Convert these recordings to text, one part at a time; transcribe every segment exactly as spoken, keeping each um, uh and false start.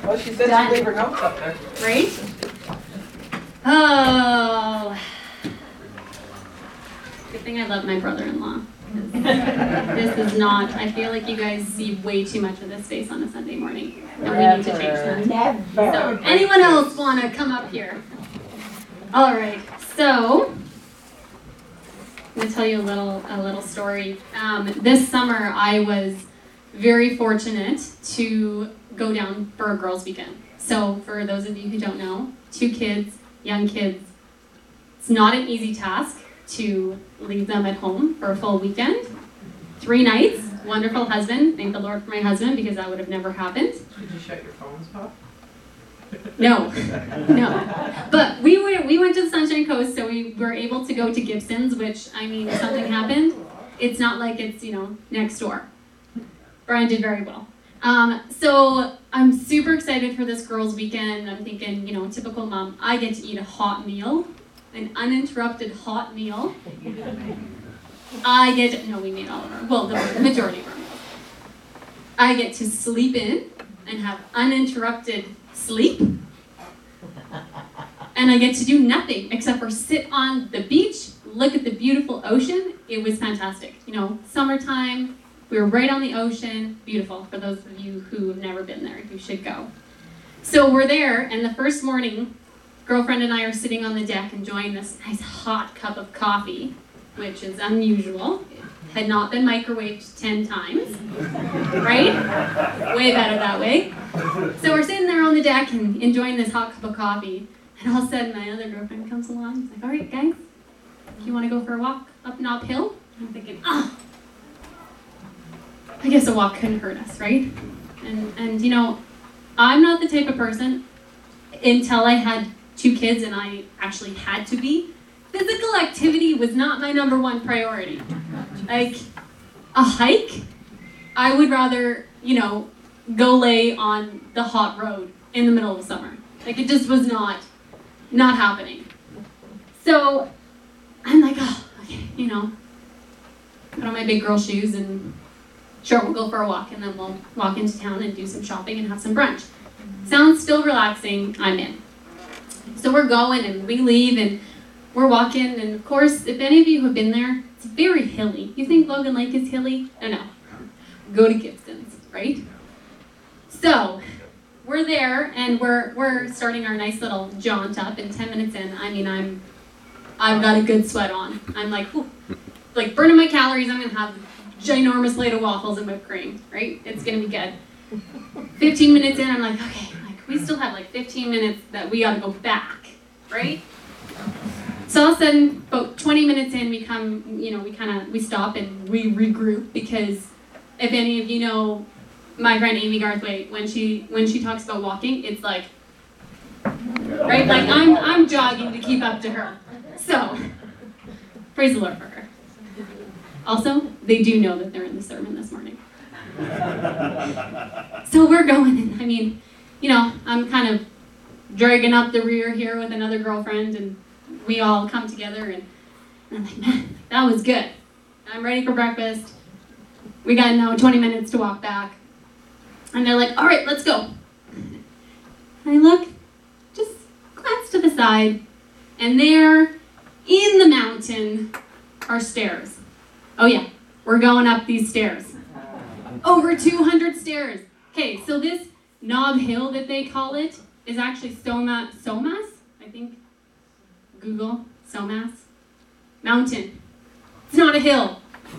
Well, she said Done. she leave her notes up there. Right? Oh. Good thing I love my brother-in-law. This is not, I feel like you guys see way too much of this face on a Sunday morning. And we need to change that. Never. So, anyone else want to come up here? All right, so I'm going to tell you a little a little story. Um, this summer, I was very fortunate to go down for a girls' weekend. So, for those of you who don't know, two kids, young kids, it's not an easy task to leave them at home for a full weekend. Three nights, wonderful husband. Thank the Lord for my husband, because that would have never happened. Did you shut your phones off? No, no. But we were we went to the Sunshine Coast, so we were able to go to Gibson's, which, I mean, if something happened, it's not like it's, you know, next door. Brian did very well. Um, so I'm super excited for this girls' weekend. I'm thinking, you know, typical mom, I get to eat a hot meal, an uninterrupted hot meal. I get to, no, we made all of our, well, the majority of our meals. I get to sleep in and have uninterrupted sleep. And I get to do nothing except for sit on the beach, look at the beautiful ocean. It was fantastic. You know, summertime, we were right on the ocean. Beautiful. For those of you who have never been there, you should go. So we're there, and the first morning, girlfriend and I are sitting on the deck enjoying this nice hot cup of coffee, which is unusual. It had not been microwaved ten times, right? Way better that way. So we're sitting there on the deck and enjoying this hot cup of coffee, and all of a sudden my other girlfriend comes along. She's like, all right, guys, you want to go for a walk up Knob Hill? And I'm thinking, ah, I guess a walk couldn't hurt us, right? And, and you know, I'm not the type of person, until I had two kids and I actually had to be, physical activity was not my number one priority. Like, a hike, I would rather, you know, go lay on the hot road in the middle of summer. Like, it just was not, not happening. So, I'm like, oh, okay, you know, put on my big girl shoes and sure, we'll go for a walk and then we'll walk into town and do some shopping and have some brunch. Sounds still relaxing, I'm in. So we're going and we leave and we're walking, and of course, if any of you have been there, it's very hilly. You think Logan Lake is hilly? No, no. Go to Gibson's, right? So, we're there, and we're we're starting our nice little jaunt up, and ten minutes in, I mean, I'm, I've got a good sweat on. I'm like, whew, like burning my calories, I'm gonna have a ginormous plate of waffles and whipped cream, right? It's gonna be good. fifteen minutes in, I'm like, okay, like we still have like fifteen minutes that we gotta go back, right? So all of a sudden, about twenty minutes in, we come, you know, we kind of, we stop and we regroup, because if any of you know my friend Amy Garthwaite, when she when she talks about walking, it's like, right? Like I'm I'm jogging to keep up to her. So, praise the Lord for her. Also, they do know that they're in the sermon this morning. So we're going, and I mean, you know, I'm kind of dragging up the rear here with another girlfriend, and we all come together, and, and I'm like, man, that was good. I'm ready for breakfast. We got now twenty minutes to walk back. And they're like, all right, let's go. And I look, just glance to the side, and there, in the mountain, are stairs. Oh yeah, we're going up these stairs. Over two hundred stairs. Okay, so this Knob Hill that they call it is actually Soma, Somas, I think. Google, Somas. Mountain. It's not a hill.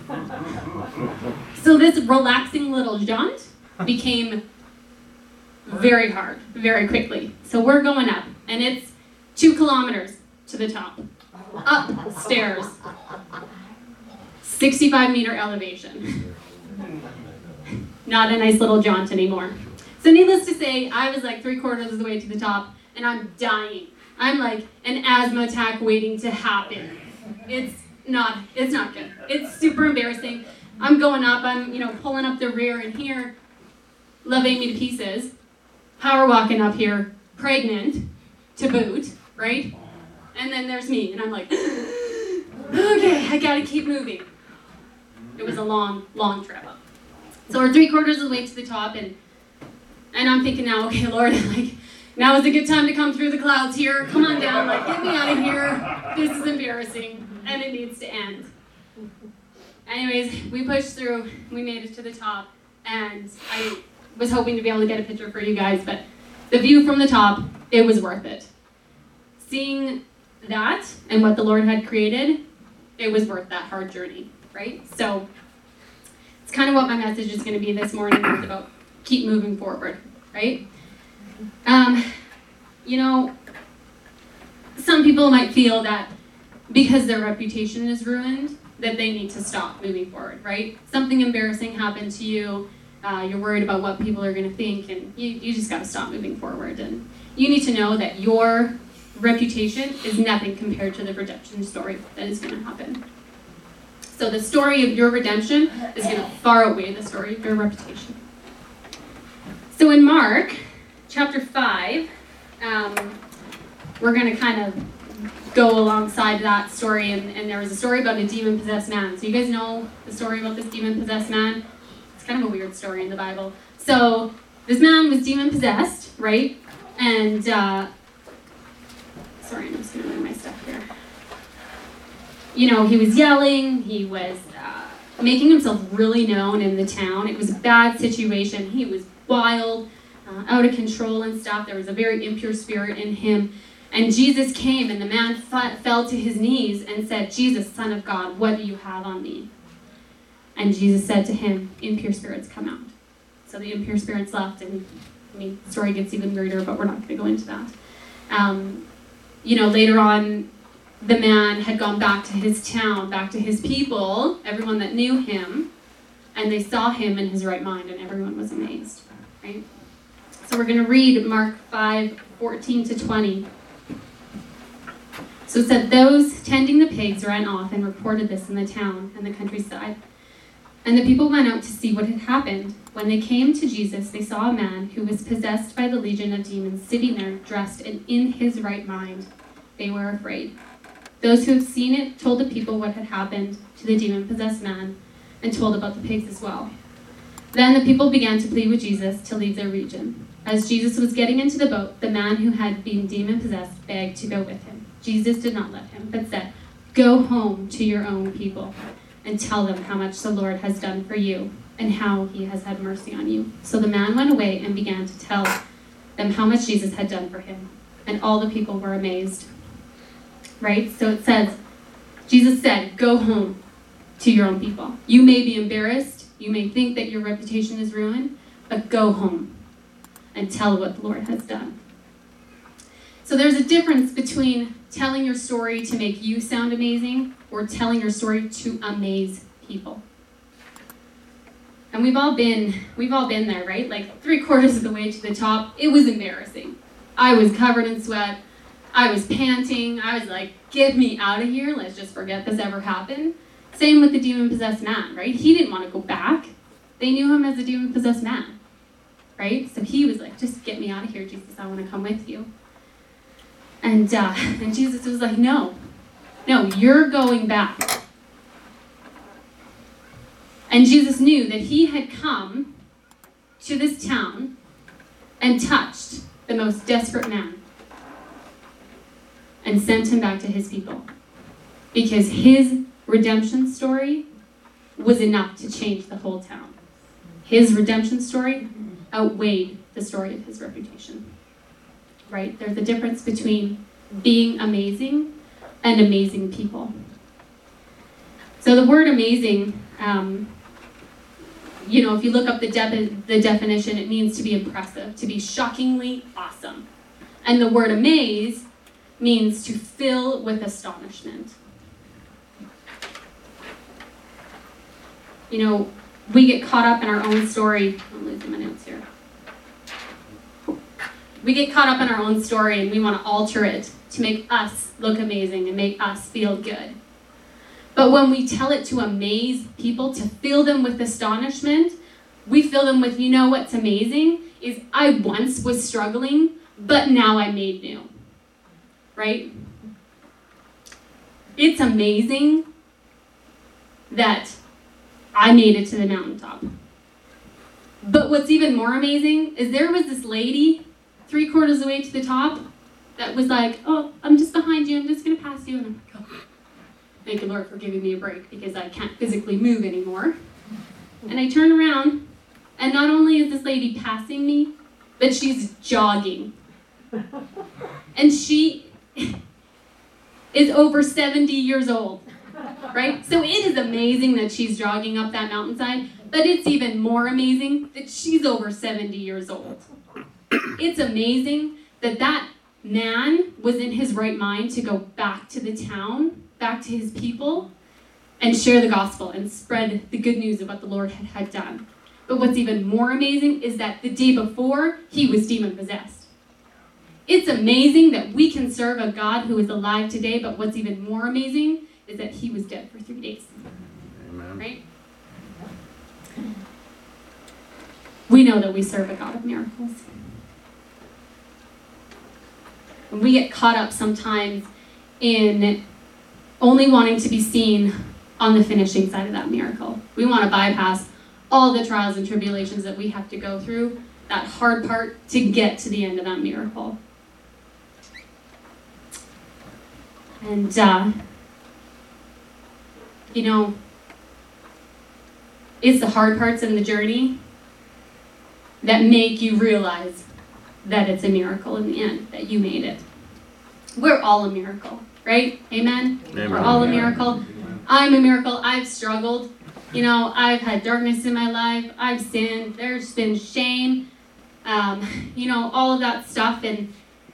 So this relaxing little jaunt became very hard, very quickly. So we're going up, and it's two kilometers to the top. Upstairs. sixty-five meter elevation. Not a nice little jaunt anymore. So needless to say, I was like three quarters of the way to the top, and I'm dying. I'm like an asthma attack waiting to happen. It's not, it's not good. It's super embarrassing. I'm going up, I'm, you know, pulling up the rear, and here, love Amy to pieces, power walking up here, pregnant, to boot, right? And then there's me, and I'm like, okay, I gotta keep moving. It was a long, long trip up. So we're three quarters of the way to the top, and And I'm thinking now, okay, Lord, like, now is a good time to come through the clouds here. Come on down, like, get me out of here. This is embarrassing, and it needs to end. Anyways, we pushed through. We made it to the top, and I was hoping to be able to get a picture for you guys, but the view from the top, it was worth it. Seeing that and what the Lord had created, it was worth that hard journey, right? So it's kind of what my message is going to be this morning. It's about keep moving forward, right? Um, you know, some people might feel that because their reputation is ruined, that they need to stop moving forward, right? Something embarrassing happened to you, uh, you're worried about what people are going to think, and you, you just got to stop moving forward. And you need to know that your reputation is nothing compared to the redemption story that is going to happen. So the story of your redemption is going to far outweigh the story of your reputation. So in Mark chapter five, um, we're going to kind of go alongside that story, and, and there was a story about a demon-possessed man. So you guys know the story about this demon-possessed man? It's kind of a weird story in the Bible. So this man was demon-possessed, right? And, uh, sorry, I'm just going to move my stuff here. You know, he was yelling, he was uh, making himself really known in the town. It was a bad situation. He was wild, uh, out of control and stuff. There was a very impure spirit in him. And Jesus came, and the man f- fell to his knees and said, "Jesus, Son of God, what do you have on me?" And Jesus said to him, "Impure spirits, come out." So the impure spirits left, and I mean, the story gets even weirder, but we're not going to go into that. Um, you know, later on, the man had gone back to his town, back to his people, everyone that knew him, and they saw him in his right mind, and everyone was amazed, right? So we're going to read Mark five, fourteen to twenty. So it said, "Those tending the pigs ran off and reported this in the town and the countryside. And the people went out to see what had happened. When they came to Jesus, they saw a man who was possessed by the legion of demons sitting there, dressed and in his right mind. They were afraid. Those who had seen it told the people what had happened to the demon-possessed man and told about the pigs as well. Then the people began to plead with Jesus to leave their region. As Jesus was getting into the boat, the man who had been demon-possessed begged to go with him. Jesus did not let him, but said, 'Go home to your own people and tell them how much the Lord has done for you and how he has had mercy on you.' So the man went away and began to tell them how much Jesus had done for him. And all the people were amazed." Right? So it says, Jesus said, "Go home to your own people." You may be embarrassed. You may think that your reputation is ruined, but go home and tell what the Lord has done. So there's a difference between telling your story to make you sound amazing or telling your story to amaze people. And we've all been, we've all been there, right? Like three quarters of the way to the top, it was embarrassing. I was covered in sweat. I was panting. I was like, "Get me out of here. Let's just forget this ever happened." Same with the demon-possessed man, right? He didn't want to go back. They knew him as a demon-possessed man, right? So he was like, "Just get me out of here, Jesus. I want to come with you." And, uh, and Jesus was like, no, no, you're going back. And Jesus knew that he had come to this town and touched the most desperate man and sent him back to his people. Because his redemption story was enough to change the whole town. His redemption story outweighed the story of his reputation. Right? There's a difference between being amazing and amazing people. So the word amazing, um, you know, if you look up the, de- the definition, it means to be impressive, to be shockingly awesome. And the word amaze means to fill with astonishment. You know, we get caught up in our own story. I'm losing my notes here. We get caught up in our own story and we want to alter it to make us look amazing and make us feel good. But when we tell it to amaze people, to fill them with astonishment, we fill them with, you know what's amazing is I once was struggling, but now I'm made new. Right? It's amazing that I made it to the mountaintop. But what's even more amazing is there was this lady three quarters of the way to the top that was like, oh, I'm just behind you, I'm just going to pass you. And I'm like, oh, thank you, Lord, for giving me a break because I can't physically move anymore. And I turn around, and not only is this lady passing me, but she's jogging. And she is over seventy years old, right? So it is amazing that she's jogging up that mountainside, but it's even more amazing that she's over seventy years old. It's amazing that that man was in his right mind to go back to the town, back to his people, and share the gospel and spread the good news of what the Lord had, had done. But what's even more amazing is that the day before, he was demon-possessed. It's amazing that we can serve a God who is alive today, but what's even more amazing is that he was dead for three days. Amen. Right? We know that we serve a God of miracles. And we get caught up sometimes in only wanting to be seen on the finishing side of that miracle. We want to bypass all the trials and tribulations that we have to go through, that hard part, to get to the end of that miracle. And, uh, you know, it's the hard parts in the journey that make you realize that it's a miracle in the end, that you made it. We're all a miracle, right? Amen? Amen. We're all a miracle. I'm a miracle. I've struggled. You know, I've had darkness in my life. I've sinned. There's been shame. Um, you know, all of that stuff. And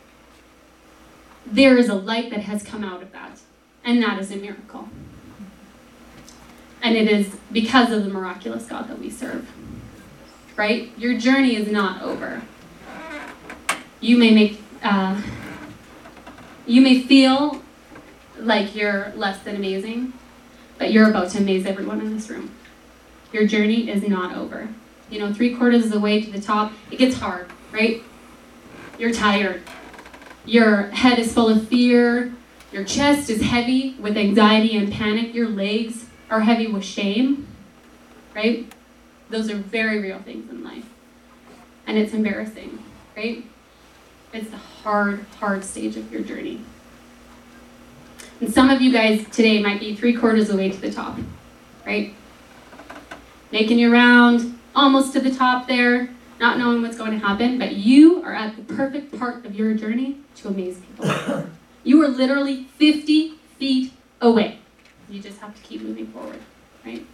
there is a light that has come out of that. And that is a miracle. And it is because of the miraculous God that we serve. Right? Your journey is not over. You may make, uh, you may feel like you're less than amazing, but you're about to amaze everyone in this room. Your journey is not over. You know, three quarters of the way to the top, it gets hard, right? You're tired. Your head is full of fear. Your chest is heavy with anxiety and panic. Your legs are heavy with shame, right? Those are very real things in life. And it's embarrassing, right? It's the hard, hard stage of your journey. And some of you guys today might be three quarters of the way to the top, right? Making your round, almost to the top there, not knowing what's going to happen, but you are at the perfect part of your journey to amaze people. You are literally fifty feet away. You just have to keep moving forward, right?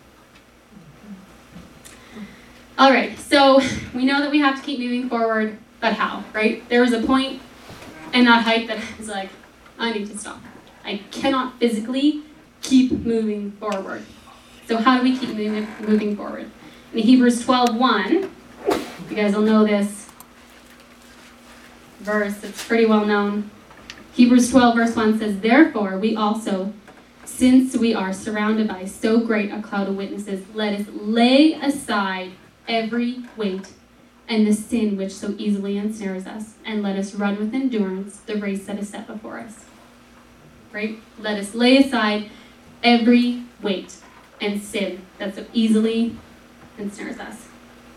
All right, so we know that we have to keep moving forward, but how, right? There was a point in that hike that I was like, I need to stop. I cannot physically keep moving forward. So how do we keep moving, moving forward? In Hebrews twelve one, you guys will know this verse. It's pretty well known. Hebrews twelve verse one says, therefore we also, since we are surrounded by so great a cloud of witnesses, let us lay aside every weight and the sin which so easily ensnares us, and let us run with endurance the race that is set before us. Right? Let us lay aside every weight and sin that so easily ensnares us.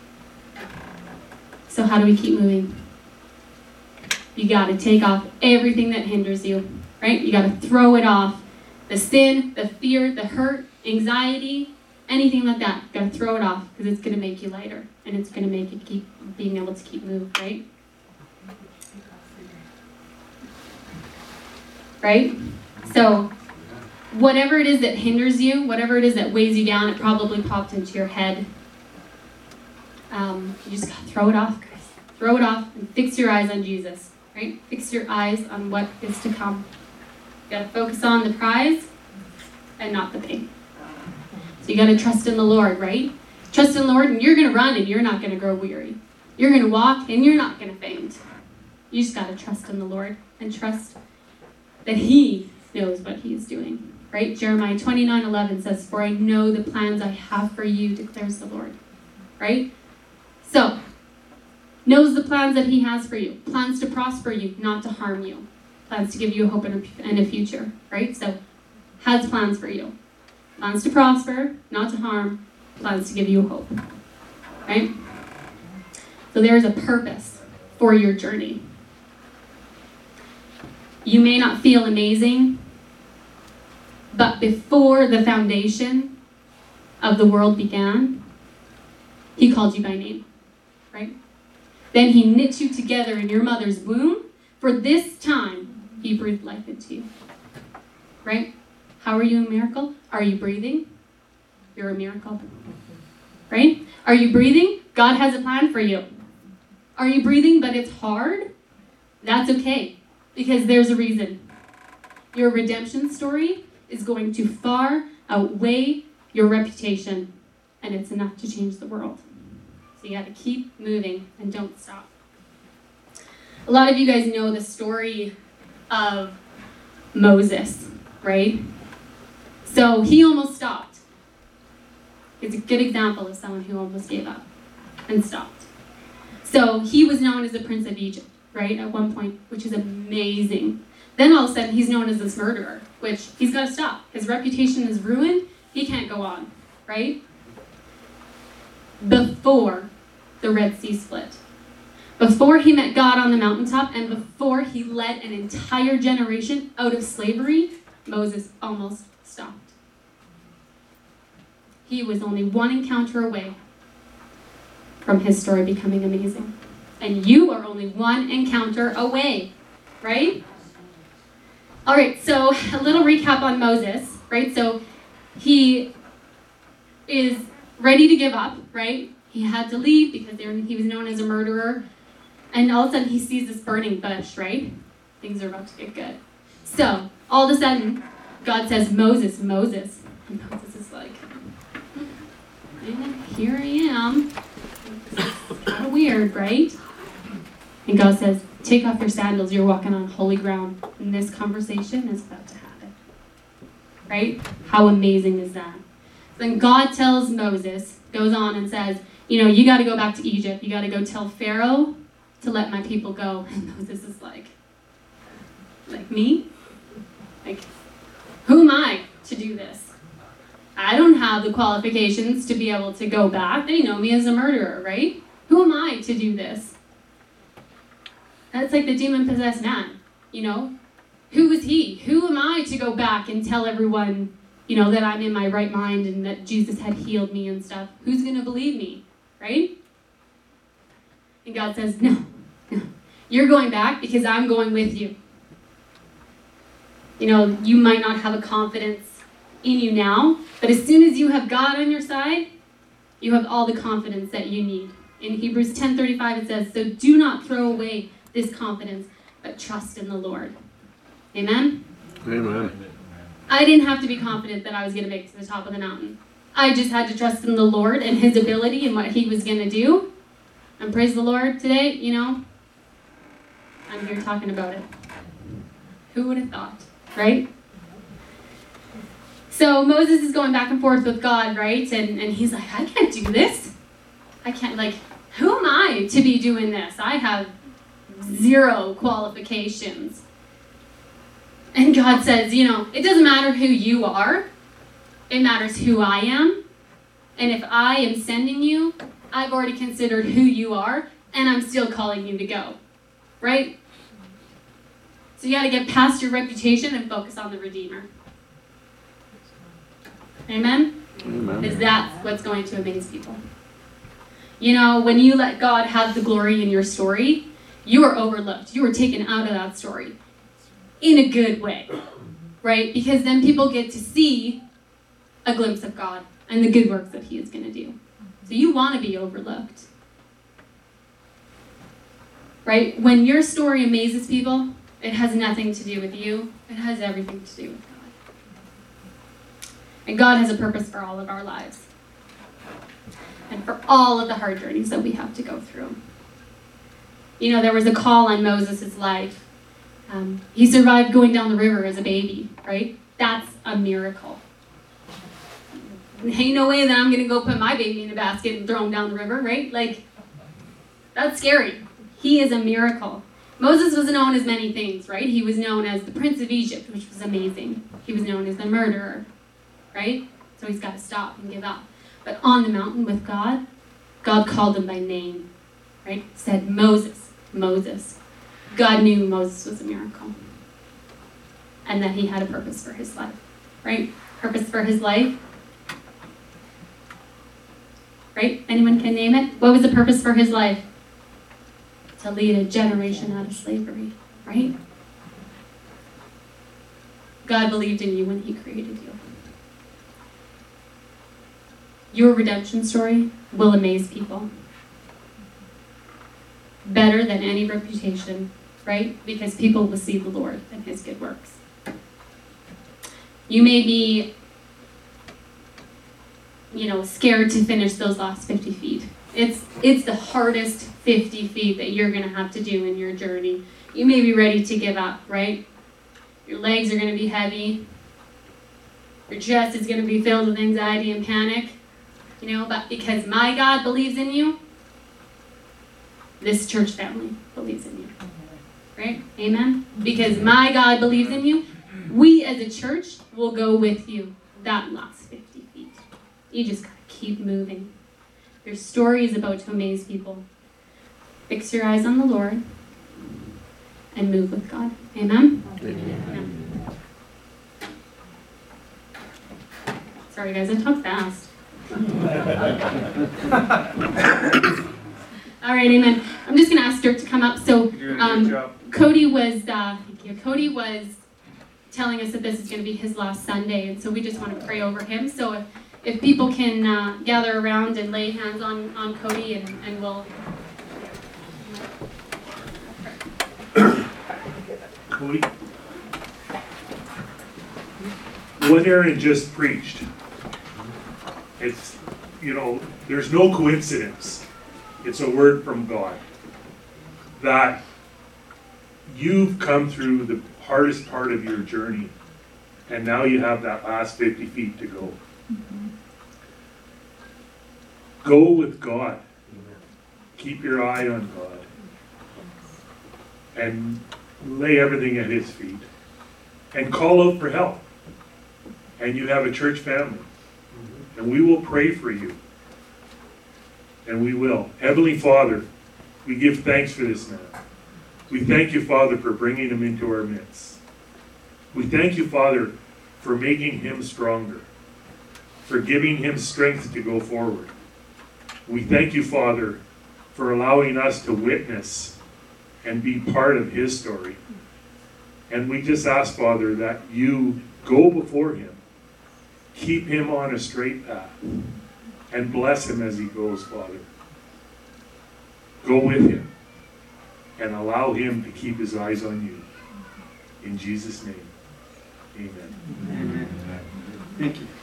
So how do we keep moving? You got to take off everything that hinders you, right? You got to throw it off. The sin, the fear, the hurt, anxiety, anything like that. You got to throw it off because it's going to make you lighter and it's going to make you keep being able to keep moving, right? Right? So whatever it is that hinders you, whatever it is that weighs you down, it probably popped into your head. Um, you just got to throw it off, guys. Throw it off and fix your eyes on Jesus, right? Fix your eyes on what is to come. You got to focus on the prize and not the pain. So you got to trust in the Lord, right? Trust in the Lord, and you're going to run, and you're not going to grow weary. You're going to walk, and you're not going to faint. You just got to trust in the Lord and trust that He knows what He is doing, right? Jeremiah twenty-nine eleven says, for I know the plans I have for you, declares the Lord, right? So, knows the plans that He has for you. Plans to prosper you, not to harm you. Plans to give you a hope and a, and a future, right? So, has plans for you. Plans to prosper, not to harm. Plans to give you hope, right? So there is a purpose for your journey. You may not feel amazing, but before the foundation of the world began, he called you by name, right? Then he knit you together in your mother's womb. For this time, he breathed life into you, right? How are you a miracle? Are you breathing? You're a miracle, right? Are you breathing? God has a plan for you. Are you breathing but it's hard? That's okay, because there's a reason. Your redemption story is going to far outweigh your reputation, and it's enough to change the world. So you got to keep moving and don't stop. A lot of you guys know the story of Moses, right? So he almost stopped. It's a good example of someone who almost gave up and stopped. So he was known as the Prince of Egypt, right, at one point, which is amazing. Then all of a sudden, he's known as this murderer, which he's got to stop. His reputation is ruined. He can't go on, right? Before the Red Sea split, before he met God on the mountaintop, and before he led an entire generation out of slavery, Moses almost stopped. He was only one encounter away from his story becoming amazing. And you are only one encounter away, right? All right, so a little recap on Moses, right? So he is ready to give up, right? He had to leave because he was known as a murderer. And all of a sudden he sees this burning bush, right? Things are about to get good. So all of a sudden, God says, Moses, Moses. And Moses is like, here I am. It's kind of weird, right? And God says, take off your sandals. You're walking on holy ground. And this conversation is about to happen. Right? How amazing is that? Then God tells Moses, goes on and says, you know, you got to go back to Egypt. You got to go tell Pharaoh to let my people go. And Moses is like, like me? Like, who am I to do this? I don't have the qualifications to be able to go back. They know me as a murderer, right? Who am I to do this? That's like the demon-possessed man, you know? Who is he? Who am I to go back and tell everyone, you know, that I'm in my right mind and that Jesus had healed me and stuff? Who's going to believe me, right? And God says, no, no. You're going back because I'm going with you. You know, you might not have a confidence in you now, but as soon as you have God on your side, you have all the confidence that you need. In Hebrews ten thirty-five it says, so do not throw away this confidence, but trust in the Lord. Amen? Amen. I didn't have to be confident that I was going to make it to the top of the mountain. I just had to trust in the Lord and his ability and what he was going to do. And praise the Lord today, you know, I'm here talking about it. Who would have thought, right? So Moses is going back and forth with God, right? And, and he's like, I can't do this. I can't, like, who am I to be doing this? I have zero qualifications. And God says, you know, it doesn't matter who you are. It matters who I am. And if I am sending you, I've already considered who you are, and I'm still calling you to go. Right? So you got to get past your reputation and focus on the Redeemer. Amen? Amen. Because that's what's going to amaze people. You know, when you let God have the glory in your story, you are overlooked. You are taken out of that story in a good way, right? Because then people get to see a glimpse of God and the good works that he is going to do. So you want to be overlooked, right? When your story amazes people, it has nothing to do with you. It has everything to do with God. And God has a purpose for all of our lives and for all of the hard journeys that we have to go through. You know, there was a call on Moses' life. Um, he survived going down the river as a baby, right? That's a miracle. Ain't no way that I'm going to go put my baby in a basket and throw him down the river, right? Like, that's scary. He is a miracle. Moses was known as many things, right? He was known as the Prince of Egypt, which was amazing. He was known as the murderer, right? So he's got to stop and give up. But on the mountain with God, God called him by name. right? Said Moses, Moses. God knew Moses was a miracle. And that he had a purpose for his life, right? Purpose for his life. Right? Anyone can name it? What was the purpose for his life? To lead a generation out of slavery, right? God believed in you when he created you. Your redemption story will amaze people. Better than any reputation, right? Because people will see the Lord and his good works. You may be, you know, scared to finish those last fifty feet. It's it's the hardest fifty feet that you're going to have to do in your journey. You may be ready to give up, right? Your legs are going to be heavy. Your chest is going to be filled with anxiety and panic. You know, but because my God believes in you, this church family believes in you. Right? Amen? Because my God believes in you, we as a church will go with you that last fifty feet. You just gotta keep moving. Your story is about to amaze people. Fix your eyes on the Lord and move with God. Amen? Amen. Sorry guys, I talk fast. All right, amen. I'm just going to ask Dirk to come up. So, um, Cody was, uh, thank you. Cody was telling us that this is going to be his last Sunday, and so we just want to pray over him. So, if, if people can uh, gather around and lay hands on, on Cody, and, and we'll. Cody, what Aaron just preached, it's, you know, there's no coincidence. It's a word from God that you've come through the hardest part of your journey, and now you have that last fifty feet to go. Mm-hmm. Go with God. Keep your eye on God. And lay everything at his feet. And call out for help. And you have a church family. Mm-hmm. And we will pray for you. And we will. Heavenly Father, we give thanks for this man. We thank you, Father, for bringing him into our midst. We thank you, Father, for making him stronger, for giving him strength to go forward. We thank you, Father, for allowing us to witness and be part of his story. And we just ask, Father, that you go before him, keep him on a straight path, and bless him as he goes, Father. Go with him and allow him to keep his eyes on you. In Jesus' name, amen. Amen. Thank you.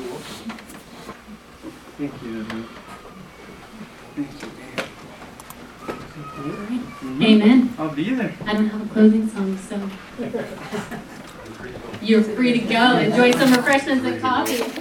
Thank you. Thank you. Mm-hmm. Amen. I'll be there. I don't have a closing song, so you're free to go. Enjoy some refreshments and coffee.